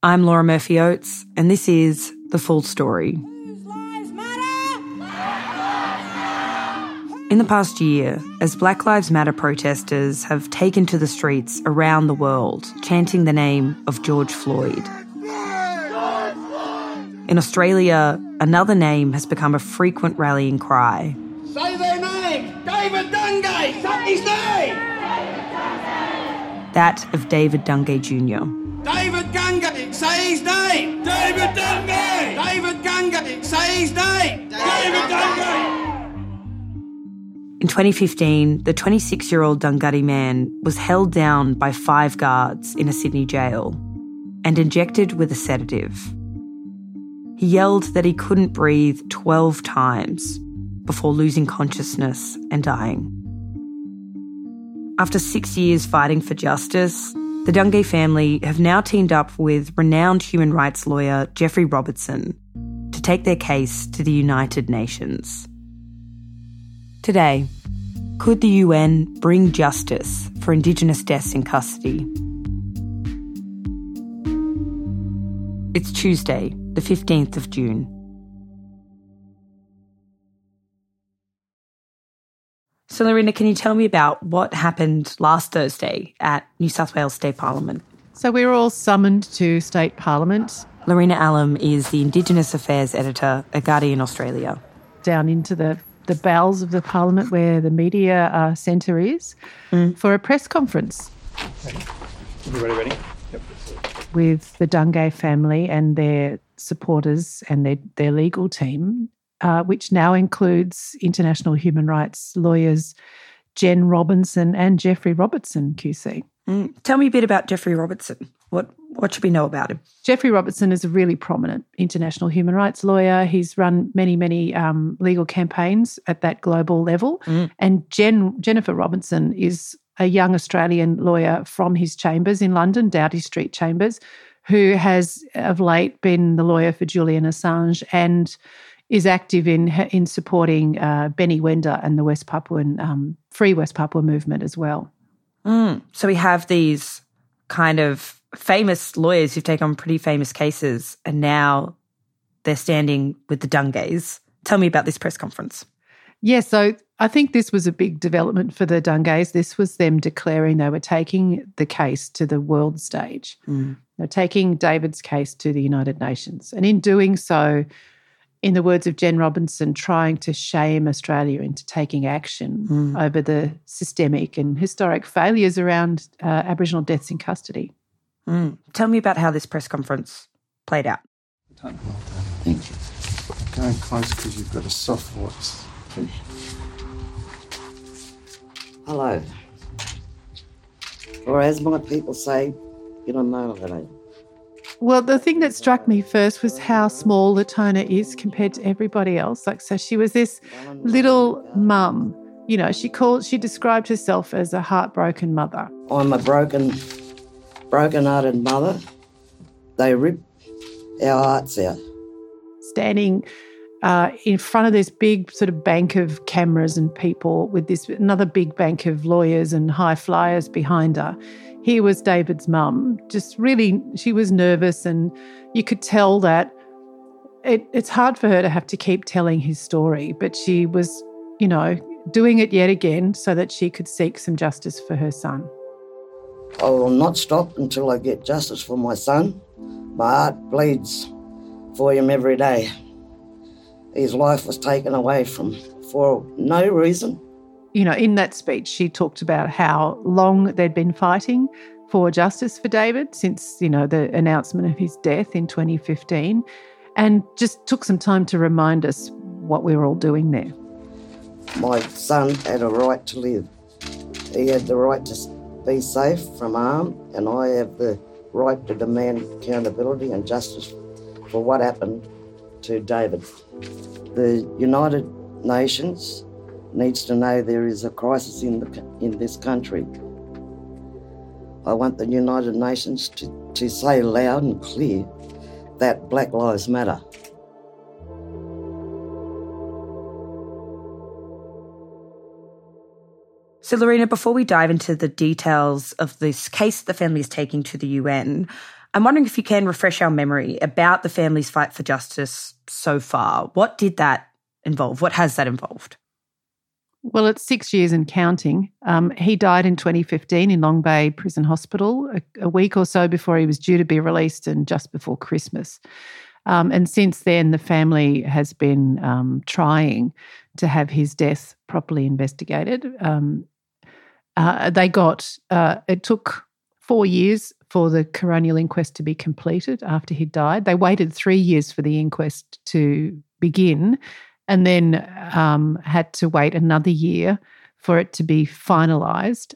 I'm Laura Murphy-Oates, and this is The Full Story. In the past year, as Black Lives Matter protesters have taken to the streets around the world, chanting the name of George Floyd. In Australia, another name has become a frequent rallying cry. Say their name! David Dungay! Say his name! That of David Dungay Jr. David Dungay! Say his name! David Dungay! David Dungay! Say his name! David Dungay! In 2015, the 26-year-old Dunghutti man was held down by 5 guards in a Sydney jail and injected with a sedative. He yelled that he couldn't breathe 12 times before losing consciousness and dying. After 6 years fighting for justice, the Dungay family have now teamed up with renowned human rights lawyer Geoffrey Robertson to take their case to the United Nations. Today, could the UN bring justice for Indigenous deaths in custody? It's Tuesday, the 15th of June. So, Lorena, can you tell me about what happened last Thursday at New South Wales State Parliament? So we were all summoned to State Parliament. Lorena Allam is the Indigenous Affairs Editor at Guardian Australia. Down into the bowels of the Parliament where the media centre is for a press conference. Okay. Everybody ready? Yep. With the Dungay family and their supporters and their legal team, which now includes international human rights lawyers Jen Robinson and Geoffrey Robertson, QC. Tell me a bit about Geoffrey Robertson. What should we know about him? Geoffrey Robertson is a really prominent international human rights lawyer. He's run many legal campaigns at that global level. And Jennifer Robinson is a young Australian lawyer from his chambers in London, Doughty Street Chambers, who has of late been the lawyer for Julian Assange and is active in supporting Benny Wenda and the West Papuan Free West Papua movement as well. So we have these kind of famous lawyers who've taken on pretty famous cases and now they're standing with the Dungays. Tell me about this press conference. Yeah, so I think this was a big development for the Dungays. This was them declaring they were taking the case to the world stage. They're taking David's case to the United Nations. And in doing so, in the words of Jen Robinson, trying to shame Australia into taking action over the systemic and historic failures around Aboriginal deaths in custody. Tell me about how this press conference played out. Well done. Thank you. Going close because you've got a soft voice. Hello. Or as my people say, you don't know what I. Well, the thing that struck me first was how small Latona is compared to everybody else. So she was this little mum. You know, she described herself as a heartbroken mother. I'm a broken-hearted mother. They rip our hearts out. Standing in front of this big sort of bank of cameras and people with another big bank of lawyers and high flyers behind her. Here was David's mum, just really, she was nervous and you could tell that it's hard for her to have to keep telling his story, but she was, doing it yet again so that she could seek some justice for her son. I will not stop until I get justice for my son. My heart bleeds for him every day. His life was taken away for no reason. In that speech, she talked about how long they'd been fighting for justice for David since, the announcement of his death in 2015, and just took some time to remind us what we were all doing there. My son had a right to live. He had the right to be safe from harm, and I have the right to demand accountability and justice for what happened to David. The United Nations needs to know there is a crisis in this country. I want the United Nations to say loud and clear that Black Lives Matter. So, Lorena, before we dive into the details of this case the family is taking to the UN, I'm wondering if you can refresh our memory about the family's fight for justice so far. What did that involve? What has that involved? Well, it's 6 years and counting. He died in 2015 in Long Bay Prison Hospital, a week or so before he was due to be released and just before Christmas. And since then, the family has been trying to have his death properly investigated. It took 4 years for the coronial inquest to be completed after he died. They waited 3 years for the inquest to begin, and then had to wait another year for it to be finalised.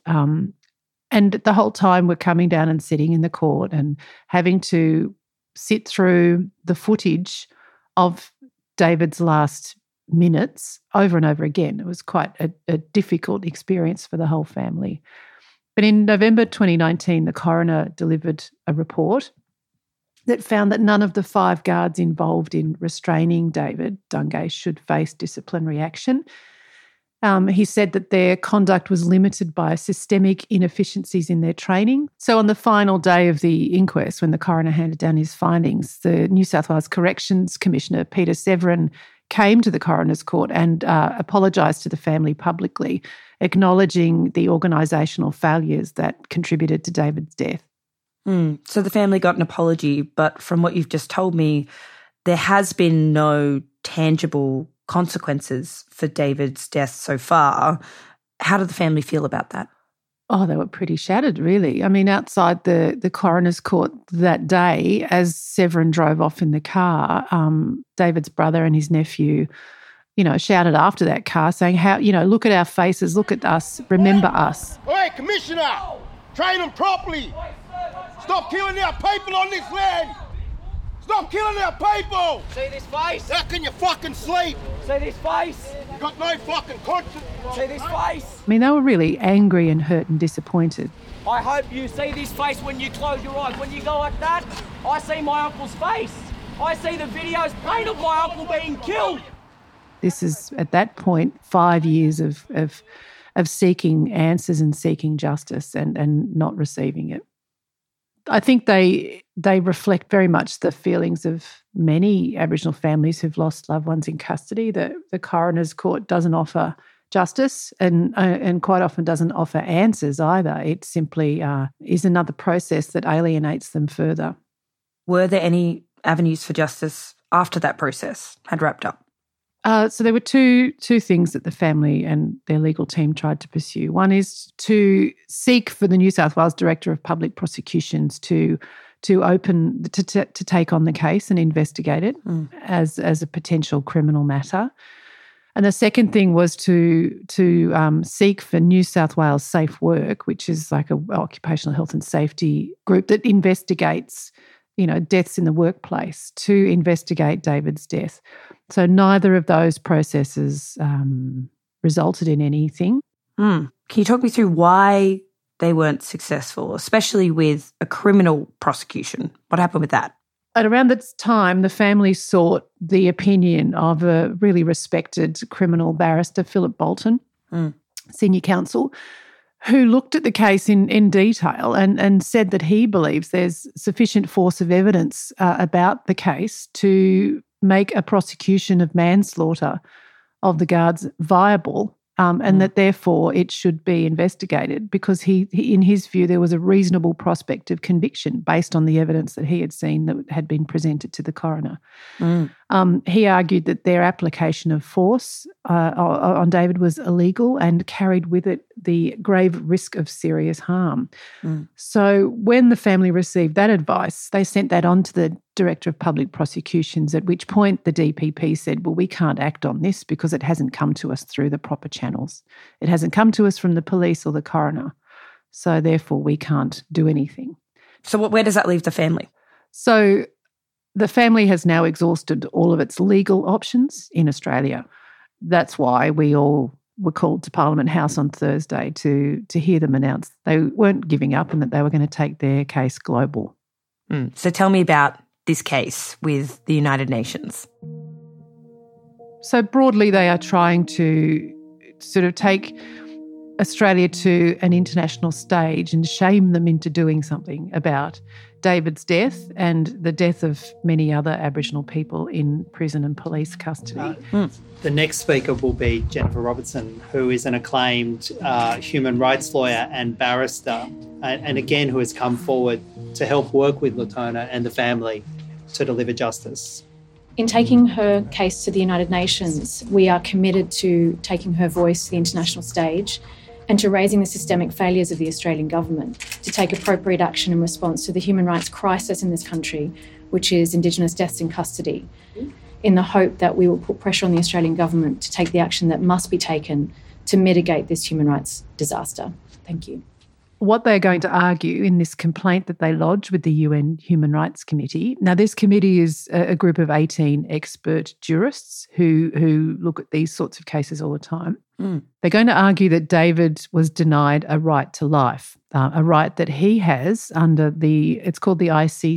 And the whole time we're coming down and sitting in the court and having to sit through the footage of David's last minutes over and over again. It was quite a difficult experience for the whole family. But in November 2019, the coroner delivered a report that found that none of the 5 guards involved in restraining David Dungay should face disciplinary action. He said that their conduct was limited by systemic inefficiencies in their training. So on the final day of the inquest, when the coroner handed down his findings, the New South Wales Corrections Commissioner, Peter Severin, came to the coroner's court and apologised to the family publicly, acknowledging the organisational failures that contributed to David's death. So the family got an apology, but from what you've just told me, there has been no tangible consequences for David's death so far. How did the family feel about that? Oh, they were pretty shattered, really. I mean, outside the coroner's court that day, as Severin drove off in the car, David's brother and his nephew, shouted after that car saying, look at our faces, look at us, remember us. Hey, Commissioner, train them properly. Stop killing our people on this land. Stop killing our people. See this face? How can you fucking sleep? See this face? You got no fucking conscience. See this face? I mean, they were really angry and hurt and disappointed. I hope you see this face when you close your eyes. When you go like that, I see my uncle's face. I see the videos played of my uncle being killed. This is, at that point, 5 years of seeking answers and seeking justice and not receiving it. I think they reflect very much the feelings of many Aboriginal families who've lost loved ones in custody. The coroner's court doesn't offer justice and quite often doesn't offer answers either. It simply is another process that alienates them further. Were there any avenues for justice after that process had wrapped up? So there were two things that the family and their legal team tried to pursue. One is to seek for the New South Wales Director of Public Prosecutions to take on the case and investigate it as a potential criminal matter. And the second thing was to seek for New South Wales Safe Work, which is like an occupational health and safety group that investigates deaths in the workplace, to investigate David's death. So neither of those processes resulted in anything. Can you talk me through why they weren't successful, especially with a criminal prosecution? What happened with that? At around that time, the family sought the opinion of a really respected criminal barrister, Philip Bolton, senior counsel, who looked at the case in detail and said that he believes there's sufficient force of evidence about the case to make a prosecution of manslaughter of the guards viable, and that therefore it should be investigated because he, in his view, there was a reasonable prospect of conviction based on the evidence that he had seen that had been presented to the coroner. He argued that their application of force on David was illegal and carried with it the grave risk of serious harm. So when the family received that advice, they sent that on to the Director of Public Prosecutions, at which point the DPP said, well, we can't act on this because it hasn't come to us through the proper channels. It hasn't come to us from the police or the coroner. So therefore we can't do anything. So where does that leave the family? So the family has now exhausted all of its legal options in Australia. That's why we all were called to Parliament House on Thursday to hear them announce they weren't giving up and that they were going to take their case global. So tell me about this case with the United Nations. So broadly, they are trying to sort of take Australia to an international stage and shame them into doing something about David's death and the death of many other Aboriginal people in prison and police custody. The next speaker will be Jennifer Robertson, who is an acclaimed human rights lawyer and barrister, and again who has come forward to help work with Latona and the family to deliver justice. In taking her case to the United Nations, we are committed to taking her voice to the international stage and to raising the systemic failures of the Australian government to take appropriate action in response to the human rights crisis in this country, which is Indigenous deaths in custody, in the hope that we will put pressure on the Australian government to take the action that must be taken to mitigate this human rights disaster. Thank you. What they're going to argue in this complaint that they lodge with the UN Human Rights Committee. Now, this committee is a group of 18 expert jurists who look at these sorts of cases all the time. They're going to argue that David was denied a right to life, a right that he has under it's called the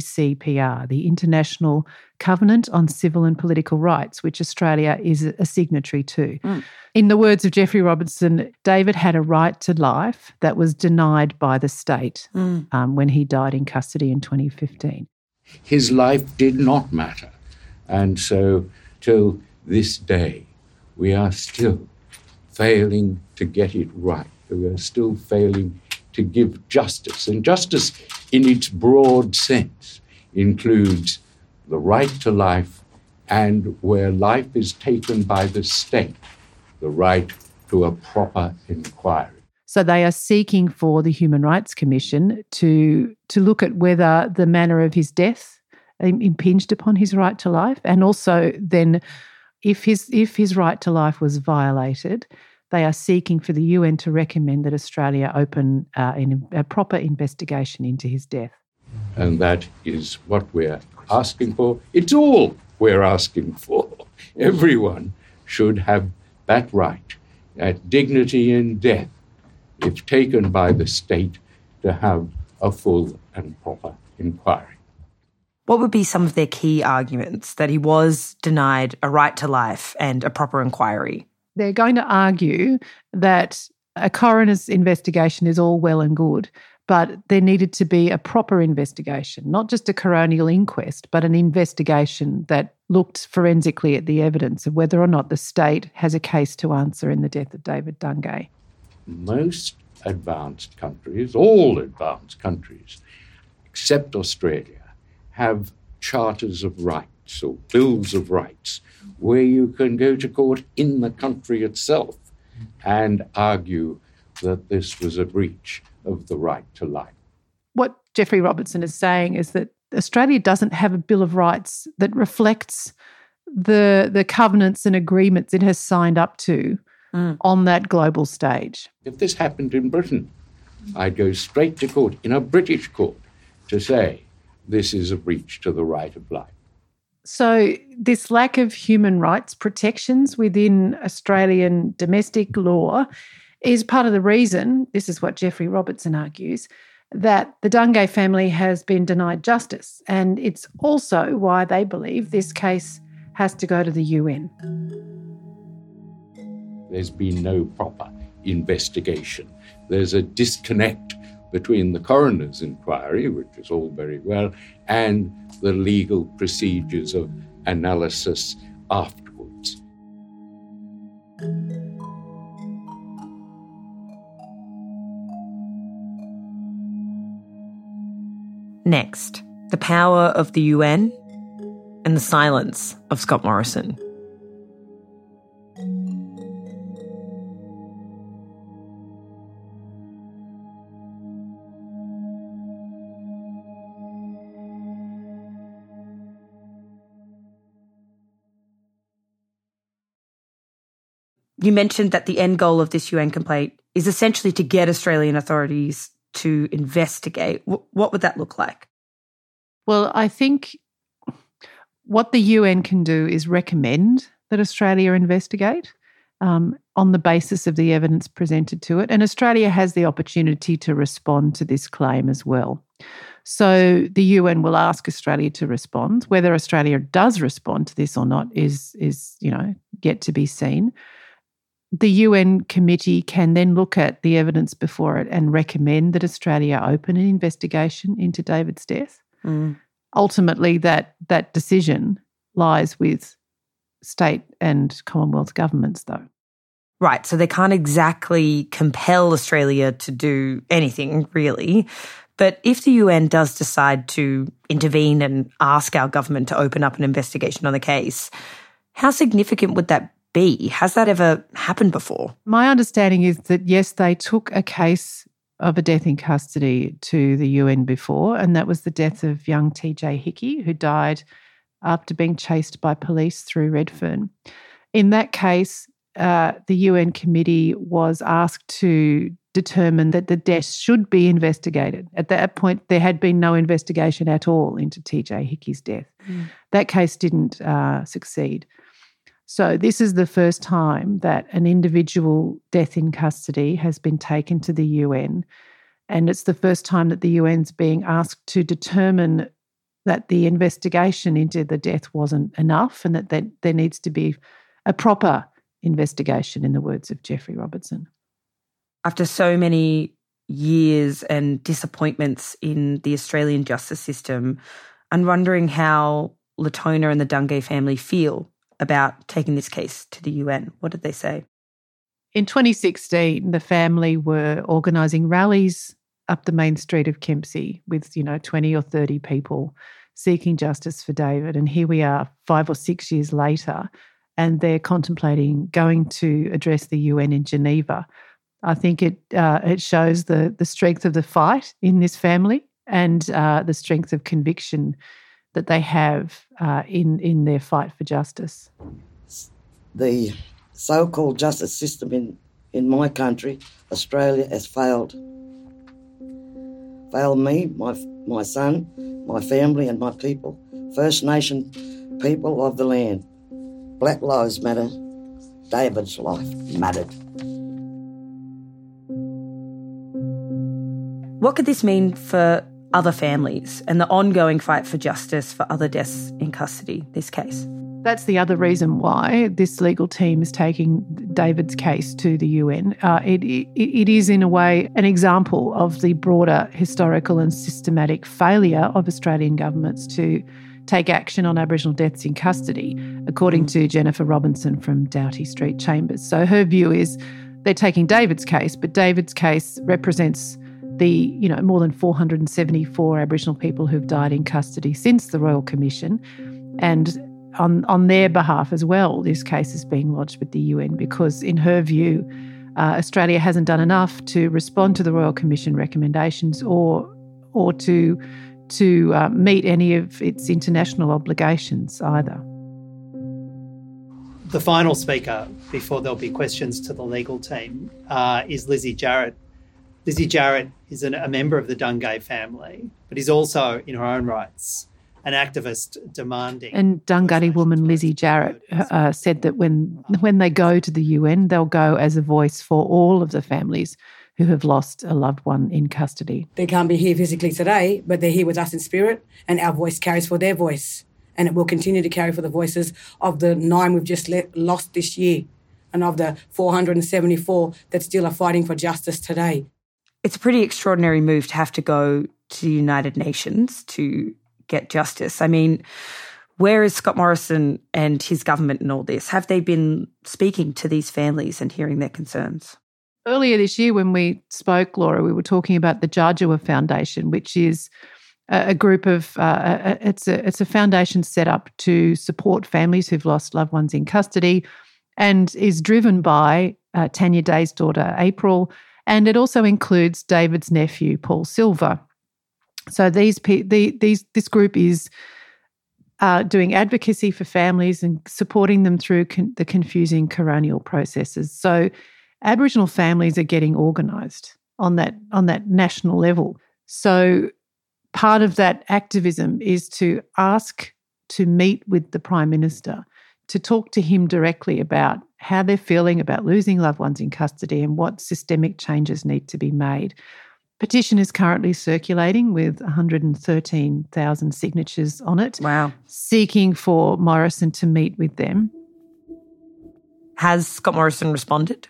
ICCPR, the International Covenant on Civil and Political Rights, which Australia is a signatory to. In the words of Jeffrey Robertson, David had a right to life that was denied by the state when he died in custody in 2015. His life did not matter. And so till this day, we are still failing to get it right. We are still failing to give justice. And justice in its broad sense includes the right to life and, where life is taken by the state, the right to a proper inquiry. So they are seeking for the Human Rights Commission to look at whether the manner of his death impinged upon his right to life, and also then if his right to life was violated, they are seeking for the UN to recommend that Australia open a proper investigation into his death. And that is what we're asking for. It's all we're asking for. Everyone should have that right, that dignity in death, if taken by the state, to have a full and proper inquiry. What would be some of their key arguments that he was denied a right to life and a proper inquiry? They're going to argue that a coroner's investigation is all well and good, but there needed to be a proper investigation, not just a coronial inquest, but an investigation that looked forensically at the evidence of whether or not the state has a case to answer in the death of David Dungay. Most advanced countries, all advanced countries, except Australia, have charters of rights or bills of rights where you can go to court in the country itself and argue that this was a breach of the right to life. What Jeffrey Robertson is saying is that Australia doesn't have a Bill of Rights that reflects the covenants and agreements it has signed up to on that global stage. If this happened in Britain, I'd go straight to court, in a British court, to say this is a breach to the right of life. So this lack of human rights protections within Australian domestic law is part of the reason, this is what Jeffrey Robertson argues, that the Dungay family has been denied justice. And it's also why they believe this case has to go to the UN. There's been no proper investigation. There's a disconnect between the coroner's inquiry, which is all very well, and the legal procedures of analysis afterwards. Next, the power of the UN and the silence of Scott Morrison. You mentioned that the end goal of this UN complaint is essentially to get Australian authorities to investigate. What would that look like? Well, I think what the UN can do is recommend that Australia investigate on the basis of the evidence presented to it. And Australia has the opportunity to respond to this claim as well. So the UN will ask Australia to respond. Whether Australia does respond to this or not is yet to be seen. the UN committee can then look at the evidence before it and recommend that Australia open an investigation into David's death. Ultimately, that decision lies with state and Commonwealth governments, though. Right, so they can't exactly compel Australia to do anything, really. But if the UN does decide to intervene and ask our government to open up an investigation on the case, how significant would that be? Has that ever happened before? My understanding is that, yes, they took a case of a death in custody to the UN before, and that was the death of young TJ Hickey, who died after being chased by police through Redfern. In that case, the UN committee was asked to determine that the death should be investigated. At that point, there had been no investigation at all into TJ Hickey's death. That case didn't succeed. So this is the first time that an individual death in custody has been taken to the UN, and it's the first time that the UN's being asked to determine that the investigation into the death wasn't enough and that there needs to be a proper investigation, in the words of Jeffrey Robertson. After so many years and disappointments in the Australian justice system, I'm wondering how Latona and the Dungay family feel about taking this case to the UN. What did they say? In 2016, the family were organising rallies up the main street of Kempsey with, 20 or 30 people seeking justice for David. And here we are 5 or 6 years later, and they're contemplating going to address the UN in Geneva. I think it shows the strength of the fight in this family and the strength of conviction that they have in their fight for justice. The so-called justice system in my country, Australia, has failed. Failed me, my son, my family and my people, First Nation people of the land. Black lives matter. David's life mattered. What could this mean for other families and the ongoing fight for justice for other deaths in custody, this case? That's the other reason why this legal team is taking David's case to the UN. It is, in a way, an example of the broader historical and systematic failure of Australian governments to take action on Aboriginal deaths in custody, according to Jennifer Robinson from Doughty Street Chambers. So her view is they're taking David's case, but David's case represents the more than 474 Aboriginal people who've died in custody since the Royal Commission. And on their behalf as well, this case is being lodged with the UN because, in her view, Australia hasn't done enough to respond to the Royal Commission recommendations or to meet any of its international obligations either. The final speaker, before there'll be questions to the legal team, is Lizzie Jarrett. Lizzie Jarrett is a member of the Dungay family, but is also, in her own rights, an activist demanding... And Dunghutti woman Lizzie Jarrett said that when they go to the UN, they'll go as a voice for all of the families who have lost a loved one in custody. They can't be here physically today, but they're here with us in spirit, and our voice carries for their voice. And it will continue to carry for the voices of the 9 we've just lost this year and of the 474 that still are fighting for justice today. It's a pretty extraordinary move to have to go to the United Nations to get justice. I mean, where is Scott Morrison and his government in all this? Have they been speaking to these families and hearing their concerns? Earlier this year when we spoke, Laura, we were talking about the Djadjawa Foundation, which is a group of, it's a foundation set up to support families who've lost loved ones in custody and is driven by Tanya Day's daughter, April, and it also includes David's nephew, Paul Silver. So this group is doing advocacy for families and supporting them through the confusing coronial processes. So Aboriginal families are getting organised on that national level. So part of that activism is to ask to meet with the Prime Minister, to talk to him directly about how they're feeling about losing loved ones in custody and what systemic changes need to be made. Petition is currently circulating with 113,000 signatures on it. Wow. Seeking for Morrison to meet with them. Has Scott Morrison responded?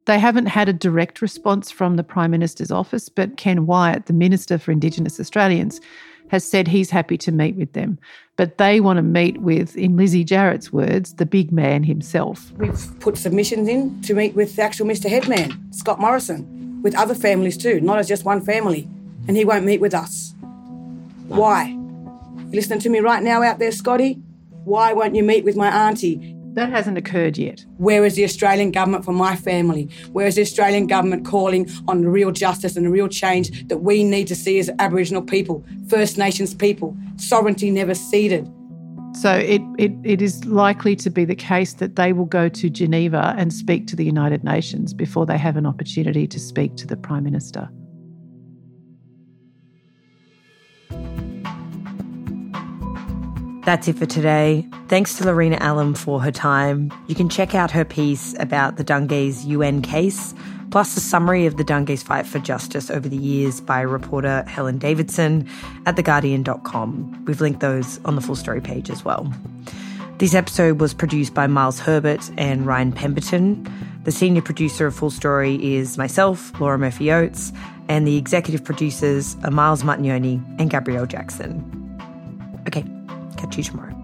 They haven't had a direct response from the Prime Minister's office, but Ken Wyatt, the Minister for Indigenous Australians, has said he's happy to meet with them. But they want to meet with, in Lizzie Jarrett's words, the big man himself. We've put submissions in to meet with the actual Mr Headman, Scott Morrison, with other families too, not as just one family. And he won't meet with us. Why? You listening to me right now out there, Scotty? Why won't you meet with my auntie? That hasn't occurred yet. Where is the Australian government for my family? Where is the Australian government calling on the real justice and the real change that we need to see as Aboriginal people, First Nations people, sovereignty never ceded? So it is likely to be the case that they will go to Geneva and speak to the United Nations before they have an opportunity to speak to the Prime Minister. That's it for today. Thanks to Lorena Allam for her time. You can check out her piece about the Dungay's UN case, plus a summary of the Dungay's fight for justice over the years by reporter Helen Davidson at theguardian.com. We've linked those on the full story page as well. This episode was produced by Miles Herbert and Ryan Pemberton. The senior producer of Full Story is myself, Laura Murphy-Oates, and the executive producers are Miles Martignoni and Gabrielle Jackson. Okay. Catch you tomorrow.